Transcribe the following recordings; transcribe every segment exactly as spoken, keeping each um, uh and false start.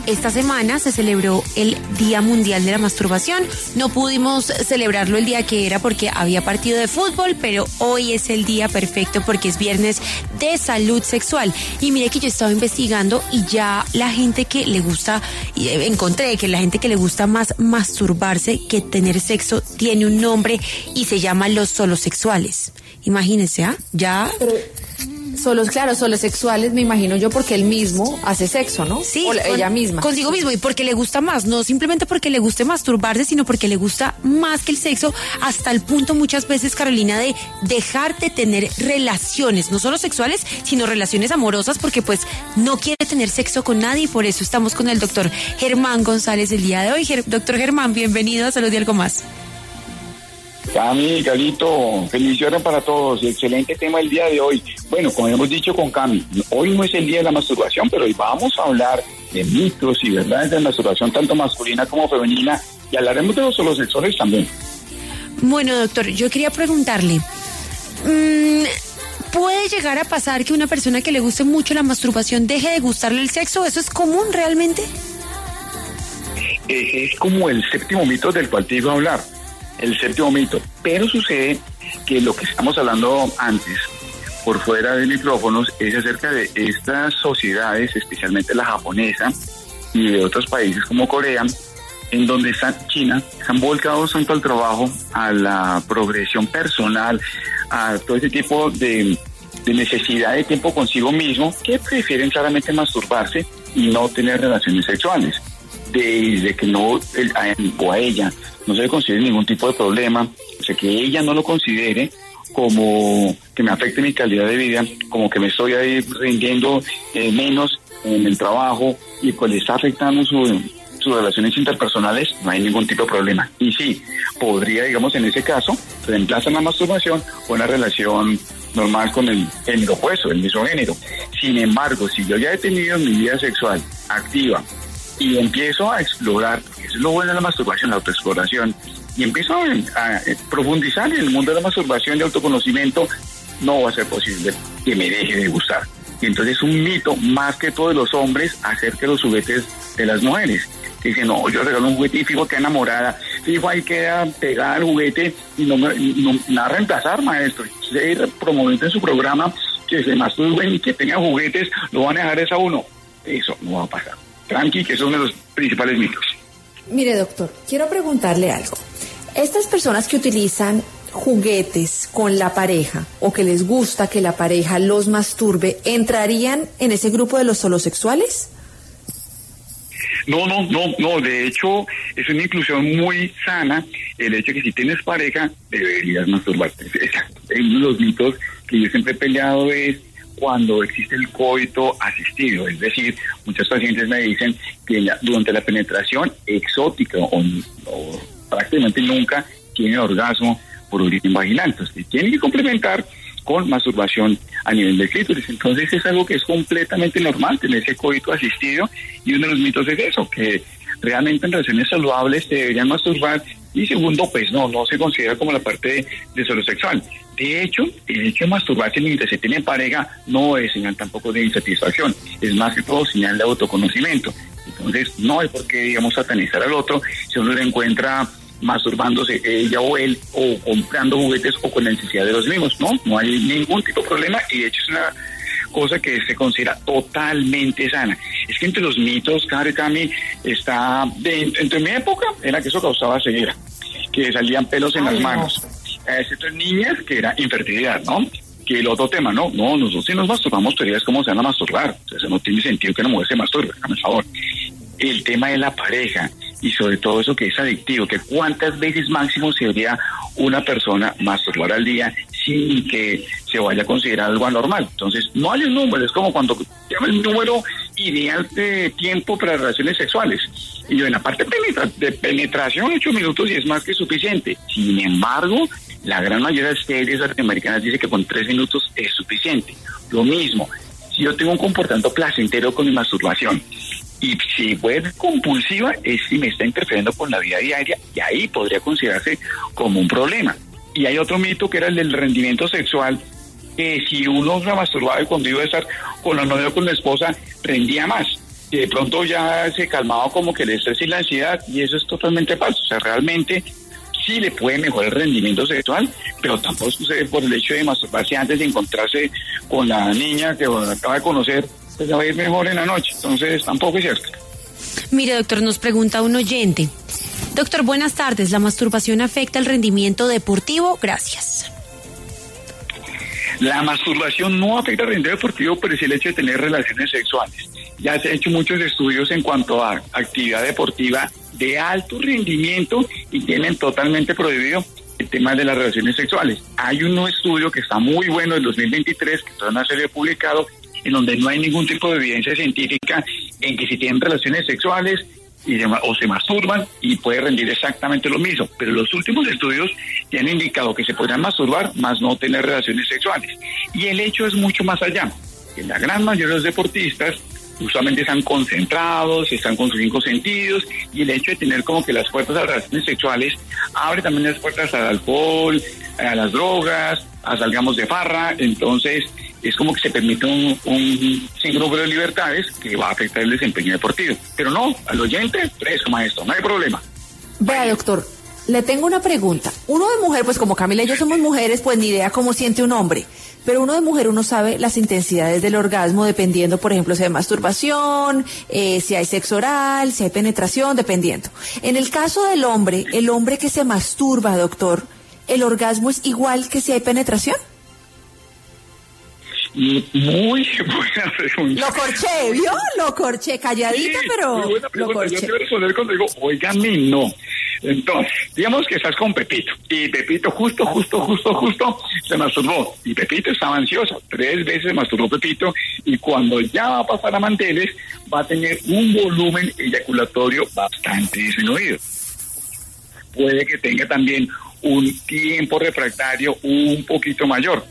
Esta semana se celebró el Día Mundial de la Masturbación. No pudimos celebrarlo el día que era porque había partido de fútbol, pero hoy es el día perfecto porque es viernes de salud sexual. Y mire que yo estaba investigando y ya la gente que le gusta, encontré que la gente que le gusta más masturbarse que tener sexo tiene un nombre y se llama los solosexuales. Imagínense, ¿ah? ¿eh? Ya... Pero... Solos, claro, solos sexuales, me imagino yo, porque él mismo hace sexo, ¿no? Sí, o con, ella misma. Consigo mismo, y porque le gusta más, no simplemente porque le guste masturbarse, sino porque le gusta más que el sexo, hasta el punto muchas veces, Carolina, de dejar de tener relaciones, no solo sexuales, sino relaciones amorosas, porque pues no quiere tener sexo con nadie, y por eso estamos con el doctor Germán González el día de hoy. Ger- doctor Germán, bienvenido a Salud y Algo Más. Cami, Galito, felicidades para todos, excelente tema el día de hoy. Bueno, como hemos dicho con Cami, hoy no es el día de la masturbación, pero hoy vamos a hablar de mitos y verdades de la masturbación, tanto masculina como femenina, y hablaremos de los solosexuales también. Bueno, doctor, yo quería preguntarle, mmm, ¿puede llegar a pasar que una persona que le guste mucho la masturbación deje de gustarle el sexo? ¿Eso es común realmente? Ese es como el séptimo mito del cual te iba a hablar. El séptimo mito, pero sucede que lo que estamos hablando antes, por fuera de micrófonos, es acerca de estas sociedades, especialmente la japonesa y de otros países como Corea, en donde está China, se han volcado tanto al trabajo, a la progresión personal, a todo ese tipo de, de necesidad de tiempo consigo mismo, que prefieren claramente masturbarse y no tener relaciones sexuales. Desde que no, el, a él o a ella, no se le considere ningún tipo de problema, o sea, que ella no lo considere como que me afecte mi calidad de vida, como que me estoy ahí rindiendo eh, menos en el trabajo y pues le está afectando su, sus relaciones interpersonales, no hay ningún tipo de problema. Y sí, podría, digamos, en ese caso, reemplazar la masturbación con una relación normal con el género opuesto, el mismo género. Sin embargo, si yo ya he tenido mi vida sexual activa, y empiezo a explorar, porque eso es lo bueno de la masturbación, la autoexploración, y empiezo a, a profundizar en el mundo de la masturbación y autoconocimiento, no va a ser posible que me deje de gustar. Y entonces es un mito, más que todo de los hombres, acerca de los juguetes de las mujeres. Que dicen, no, yo regalo un juguete y fijo que enamorada, fijo ahí queda pegada al juguete y no me no, nada reemplazar, maestro. Usted promoviendo en su programa que se masturben y que tengan juguetes, lo van a dejar es a uno. Eso no va a pasar. Tranqui, que es uno de los principales mitos. Mire, doctor, quiero preguntarle algo. Estas personas que utilizan juguetes con la pareja o que les gusta que la pareja los masturbe, ¿entrarían en ese grupo de los solosexuales? No, no, no, no, de hecho es una inclusión muy sana el hecho de que si tienes pareja deberías masturbarte. Exacto. Uno de los mitos que yo siempre he peleado es cuando existe el coito asistido, es decir, muchos pacientes me dicen que la, durante la penetración exótica o, o prácticamente nunca tiene orgasmo por origen vaginal, entonces tiene que complementar con masturbación a nivel del clítoris. Entonces es algo que es completamente normal tener ese coito asistido, y uno de los mitos es eso, que realmente en relaciones saludables se deberían masturbar, y segundo, pues no, no se considera como la parte de, de solosexual. De hecho, el hecho de masturbarse mientras se tiene pareja no es señal tampoco de insatisfacción, es más que todo señal de autoconocimiento. Entonces no hay por qué, digamos, satanizar al otro si uno le encuentra masturbándose ella o él, o comprando juguetes o con la necesidad de los mismos. No, no hay ningún tipo de problema, y de hecho es una cosa que se considera totalmente sana. Es que entre los mitos, Cari, Cami, está, de, entre mi época era que eso causaba ceguera, que salían pelos en Ay, las manos, no. excepto en niñas, que era infertilidad, ¿no? Que el otro tema, no, no, nosotros si nos masturbamos, teorías cómo se van a masturbar, entonces no tiene sentido que una mujer se masturbe, por favor. El tema de la pareja, y sobre todo eso que es adictivo, que cuántas veces máximo se debería una persona masturbar al día sin que se vaya a considerar algo anormal. Entonces, no hay un número, es como cuando llama el número ideal de tiempo para relaciones sexuales. Y yo en la parte penetra- de penetración, ocho minutos y es más que suficiente. Sin embargo, la gran mayoría de series latinoamericanas dice que con tres minutos es suficiente. Lo mismo, si yo tengo un comportamiento placentero con mi masturbación, y si puede ser compulsiva, es si me está interfiriendo con la vida diaria, y ahí podría considerarse como un problema. Y hay otro mito que era el del rendimiento sexual, que si uno se masturbaba y cuando iba a estar con la novia o con la esposa, rendía más. que de pronto ya se calmaba como que el estrés y la ansiedad, y eso es totalmente falso. O sea, realmente sí le puede mejorar el rendimiento sexual, pero tampoco sucede por el hecho de masturbarse antes de encontrarse con la niña que acaba de conocer, pues va a ir mejor en la noche. Entonces tampoco es cierto. Mire, doctor, nos pregunta un oyente. Doctor, buenas tardes. ¿La masturbación afecta el rendimiento deportivo? Gracias. La masturbación no afecta el rendimiento deportivo, pero sí el hecho de tener relaciones sexuales. Ya se han hecho muchos estudios en cuanto a actividad deportiva de alto rendimiento y tienen totalmente prohibido el tema de las relaciones sexuales. Hay un estudio que está muy bueno del dos mil veintitrés, que todavía no se había publicado, en donde no hay ningún tipo de evidencia científica en que si tienen relaciones sexuales y se, o se masturban y puede rendir exactamente lo mismo. Pero los últimos estudios ya han indicado que se podrán masturbar, más no tener relaciones sexuales. Y el hecho es mucho más allá. Que la gran mayoría de los deportistas usualmente están concentrados, están con sus cinco sentidos, y el hecho de tener como que las puertas a las relaciones sexuales abre también las puertas al alcohol, a las drogas, a salgamos de farra. Entonces es como que se permite un, un sinnúmero de libertades que va a afectar el desempeño deportivo. Pero no, al oyente, fresco, maestro, no hay problema. Vea, doctor, le tengo una pregunta. Uno de mujer, pues como Camila y yo somos mujeres, pues ni idea cómo siente un hombre. Pero uno de mujer, uno sabe las intensidades del orgasmo dependiendo, por ejemplo, si hay masturbación, eh, si hay sexo oral, si hay penetración, dependiendo. En el caso del hombre, el hombre que se masturba, doctor, ¿el orgasmo es igual que si hay penetración? Muy buena pregunta. Lo corché, ¿vio? Lo corché, calladita, sí, pero muy buena pregunta. Lo corché. Yo te voy a responder cuando digo, óigame, no. Entonces, digamos que estás con Pepito, y Pepito justo, justo, justo, justo se masturbó, y Pepito estaba ansioso, tres veces se masturbó Pepito, y cuando ya va a pasar a manteles, va a tener un volumen eyaculatorio bastante disminuido. Puede que tenga también un tiempo refractario un poquito mayor.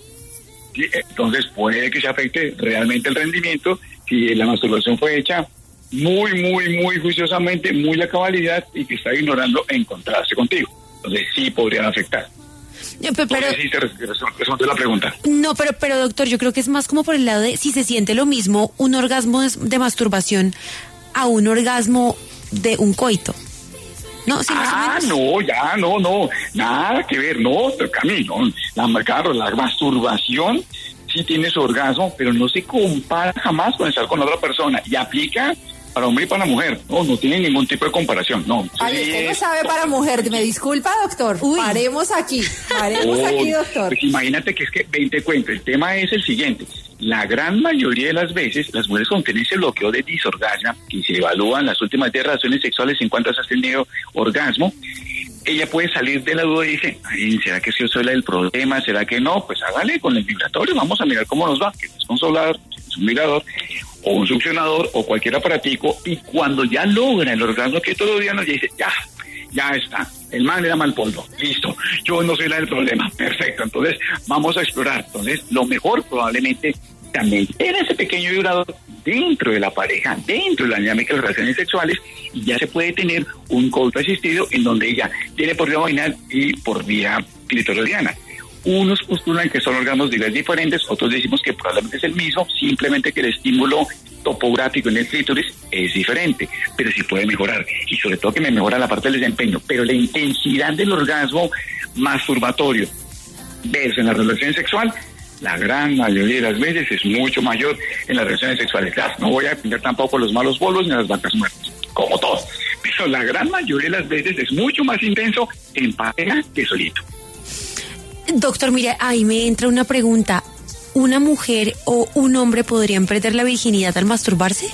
Entonces puede que se afecte realmente el rendimiento si la masturbación fue hecha muy, muy, muy juiciosamente, muy a cabalidad, y que está ignorando encontrarse contigo. Entonces sí podría afectar. Pero, pero sí te responde la pregunta. No, pero, pero doctor, yo creo que es más como por el lado de si se siente lo mismo un orgasmo de, de masturbación a un orgasmo de un coito. No, sí, ah, no, ya, no, no, nada que ver, no, Camilo, la, claro, la masturbación sí tiene su orgasmo, pero no se compara jamás con estar con otra persona, y aplica para hombre y para mujer, no, no tiene ningún tipo de comparación, no. Ay, sí, usted no sabe para mujer, me disculpa, doctor. Uy. Paremos aquí, paremos oh, aquí, doctor. Pues imagínate que es que, ven, te cuento, el tema es el siguiente. La gran mayoría de las veces, las mujeres con tener ese bloqueo de disorgasmo, y se evalúan las últimas diez relaciones sexuales en cuanto has tenido orgasmo, ella puede salir de la duda y dice, ay, ¿será que yo soy la del problema? ¿Será que no? Pues hágale con el vibratorio, vamos a mirar cómo nos va, que es consolador, es un vibrador, o un succionador, o cualquier aparatico, y cuando ya logra el orgasmo que todos los días nos dice, ya, ya está, el man le da mal polvo, listo, yo no soy la del problema, perfecto, entonces vamos a explorar. Entonces lo mejor probablemente también era ese pequeño vibrador dentro de la pareja, dentro de la dinámica de las relaciones sexuales, y ya se puede tener un coito asistido en donde ella tiene por vía vaginal y por vía clitoridiana. Unos postulan que son orgasmos de niveles diferentes, otros decimos que probablemente es el mismo, simplemente que el estímulo topográfico en el clítoris es diferente, pero sí puede mejorar, y sobre todo que me mejora la parte del desempeño, pero la intensidad del orgasmo masturbatorio versus en la relación sexual, la gran mayoría de las veces es mucho mayor en las relaciones sexuales. Claro, no voy a defender tampoco los malos polvos ni las vacas muertas, como todo, pero la gran mayoría de las veces es mucho más intenso en pareja que solito. Doctor, mire, ahí me entra una pregunta. ¿Una mujer o un hombre podrían perder la virginidad al masturbarse?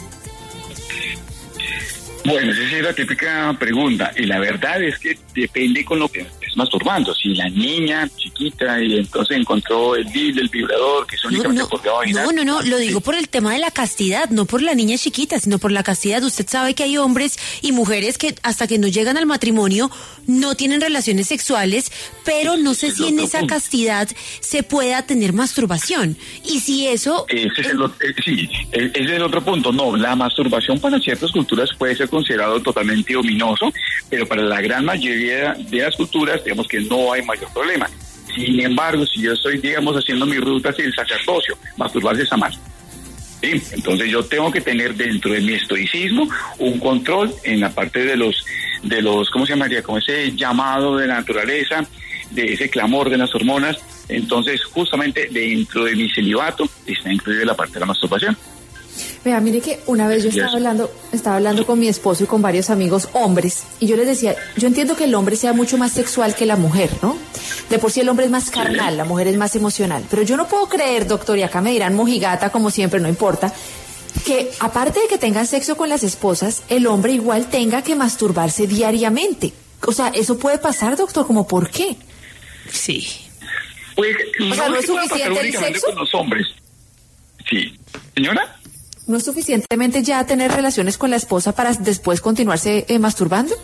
Bueno, esa es la típica pregunta, y la verdad es que depende con lo que estés masturbando. Si la niña chiquita y entonces encontró el D I L, el vibrador, que es únicamente no, no, por vía vaginal. No, no, no, lo digo sí. por el tema de la castidad, no por la niña chiquita, sino por la castidad. Usted sabe que hay hombres y mujeres que hasta que no llegan al matrimonio no tienen relaciones sexuales, pero no sé si en esa punto. castidad se pueda tener masturbación. Y si eso... Ese es el, eh, sí, ese es el otro punto. No, la masturbación para ciertas culturas puede ser considerado totalmente ominoso, pero para la gran mayoría de las culturas, digamos que no hay mayor problema. Sin embargo, si yo estoy, digamos, haciendo mi ruta hacia el sacerdocio, masturbarse está mal. ¿sí? Entonces yo tengo que tener dentro de mi estoicismo un control en la parte de los, de los, ¿cómo se llamaría? Como ese llamado de la naturaleza, de ese clamor de las hormonas. Entonces justamente dentro de mi celibato está incluida la parte de la masturbación. Vea, mire que una vez yo estaba hablando, estaba hablando con mi esposo y con varios amigos hombres, y yo les decía, yo entiendo que el hombre sea mucho más sexual que la mujer, ¿no? De por sí el hombre es más carnal, la mujer es más emocional, pero yo no puedo creer, doctor, y acá me dirán mojigata como siempre, no importa, que aparte de que tengan sexo con las esposas, el hombre igual tenga que masturbarse diariamente. O sea, ¿eso puede pasar, doctor? ¿Cómo por qué? Sí. Pues, o no sea, ¿no es es que pueda pasar suficiente el únicamente sexo? con los hombres. Sí. ¿Señora? ¿No es suficientemente ya tener relaciones con la esposa para después continuarse eh, masturbando?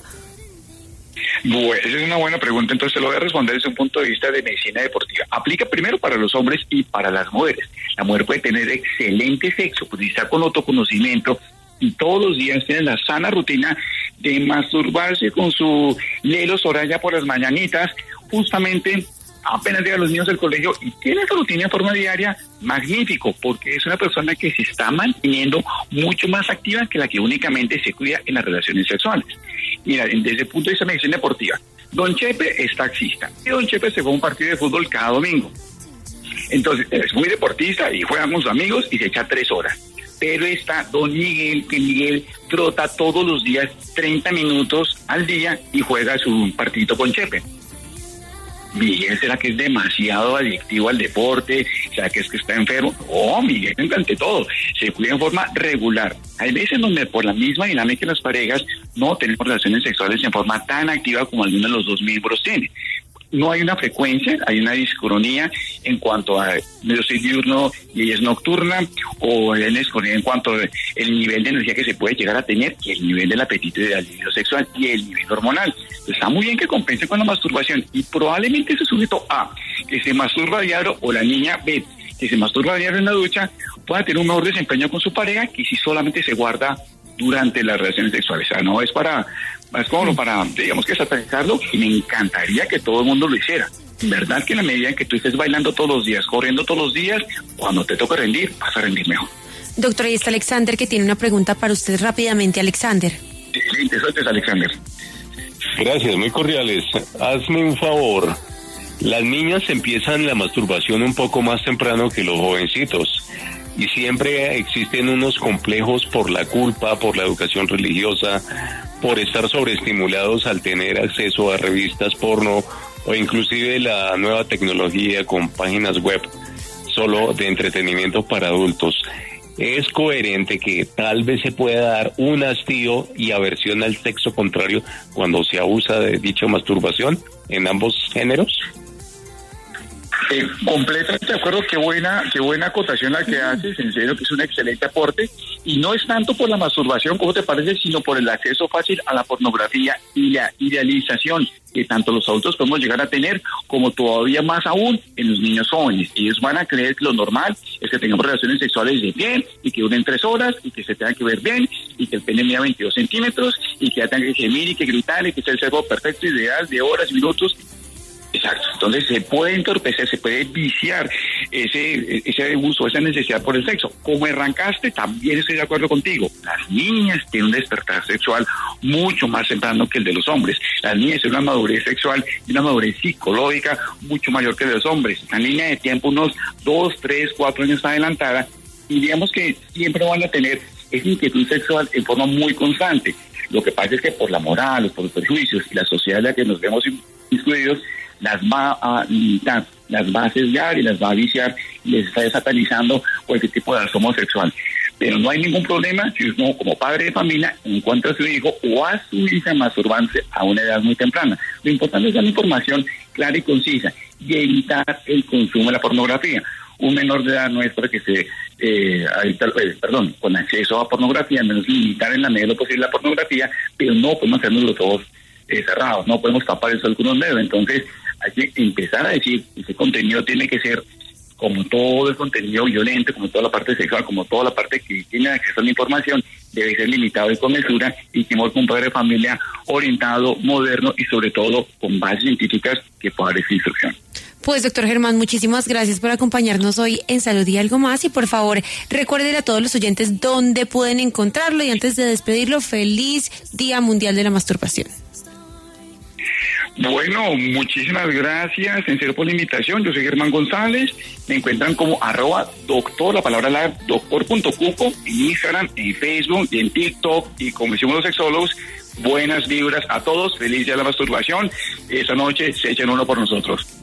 Bueno, esa es una buena pregunta, entonces te lo voy a responder desde un punto de vista de medicina deportiva. Aplica primero para los hombres y para las mujeres. La mujer puede tener excelente sexo, pues está con autoconocimiento y todos los días tiene la sana rutina de masturbarse con su Lelo Soraya por las mañanitas, justamente apenas llegan los niños del colegio y tiene esa rutina de forma diaria, magnífico, porque es una persona que se está manteniendo mucho más activa que la que únicamente se cuida en las relaciones sexuales. Mira, desde el punto de vista de medicina deportiva, Don Chepe es taxista y Don Chepe se juega un partido de fútbol cada domingo. Entonces, es muy deportista y juega con sus amigos y se echa tres horas. Pero está Don Miguel, que Miguel trota todos los días treinta minutos al día y juega su partidito con Chepe. Miguel, ¿será que es demasiado adictivo al deporte? ¿Será que es que está enfermo? No, Miguel, ante todo, se cuida en forma regular. Hay veces donde por la misma dinámica de las parejas no tenemos relaciones sexuales en forma tan activa como alguno de los dos miembros tiene. No hay una frecuencia, hay una discronía en cuanto a yo soy diurno y ella es nocturna, o hay una discronía en cuanto al nivel de energía que se puede llegar a tener, y el nivel del apetito y del libido sexual y el nivel hormonal. Está muy bien que compense con la masturbación y probablemente ese sujeto A, que se masturba a diario, o la niña B, que se masturba a diario en la ducha, pueda tener un mejor desempeño con su pareja que si solamente se guarda durante las relaciones sexuales. O sea, no es para... Es como para, digamos que satanizarlo, y me encantaría que todo el mundo lo hiciera. ¿Verdad que en la medida en que tú estés bailando todos los días, corriendo todos los días, cuando te toca rendir, vas a rendir mejor? Doctor, ahí está Alexander, que tiene una pregunta para usted rápidamente. Alexander. Sí, sí, te sueltes, Alexander. Gracias, muy cordiales. Hazme un favor. Las niñas empiezan la masturbación un poco más temprano que los jovencitos. Y siempre existen unos complejos por la culpa, por la educación religiosa, por estar sobreestimulados al tener acceso a revistas porno o inclusive la nueva tecnología con páginas web solo de entretenimiento para adultos. Es coherente que tal vez se pueda dar un hastío y aversión al sexo contrario cuando se abusa de dicha masturbación en ambos géneros. Eh, completamente de acuerdo, qué buena, qué buena acotación la que haces, en serio que es un excelente aporte, y no es tanto por la masturbación, como te parece, sino por el acceso fácil a la pornografía y la idealización que tanto los adultos podemos llegar a tener, como todavía más aún en los niños jóvenes. Ellos van a creer que lo normal es que tengamos relaciones sexuales de bien, y que duren tres horas, y que se tengan que ver bien, y que el pene mida veintidós centímetros, y que ya tengan que gemir y que gritar, y que sea el sexo perfecto, ideal, de horas, minutos. Exacto, entonces se puede entorpecer, se puede viciar ese ese uso, esa necesidad por el sexo. Como arrancaste, también estoy de acuerdo contigo. Las niñas tienen un despertar sexual mucho más temprano que el de los hombres. Las niñas tienen una madurez sexual y una madurez psicológica mucho mayor que de los hombres. La línea de tiempo unos dos, tres, cuatro años adelantada, y digamos que siempre van a tener esa inquietud sexual en forma muy constante. Lo que pasa es que por la moral, por los prejuicios y la sociedad en la que nos vemos incluidos, las va a limitar, las va a sesgar y las va a viciar, y les está satanizando cualquier tipo de acto homosexual. Pero no hay ningún problema si uno, como padre de familia, encuentra a su hijo o a su hija masturbándose a una edad muy temprana. Lo importante es dar información clara y concisa y evitar el consumo de la pornografía. Un menor de edad no es para que se, eh, adicta, eh, perdón, con acceso a pornografía, menos limitar en la medida de lo posible la pornografía, pero no podemos hacernos los ojos eh, cerrados, no podemos tapar el sol con un dedo. Entonces, hay que empezar a decir que ese contenido tiene que ser, como todo el contenido violento, como toda la parte sexual, como toda la parte que tiene acceso a la información, debe ser limitado y con mesura, y que hemos un padre de familia orientado, moderno y sobre todo con bases científicas que pueda dar esa instrucción. Pues doctor Germán, muchísimas gracias por acompañarnos hoy en Salud y Algo Más, y por favor recuerden a todos los oyentes dónde pueden encontrarlo, y antes de despedirlo, feliz Día Mundial de la Masturbación. Bueno, muchísimas gracias en serio por la invitación. Yo soy Germán González. Me encuentran como arroba doctor, la palabra la doctor punto cuco, en Instagram, en Facebook y en TikTok. Y como decimos los sexólogos, buenas vibras a todos. Feliz día de la masturbación. Esta noche se echan uno por nosotros.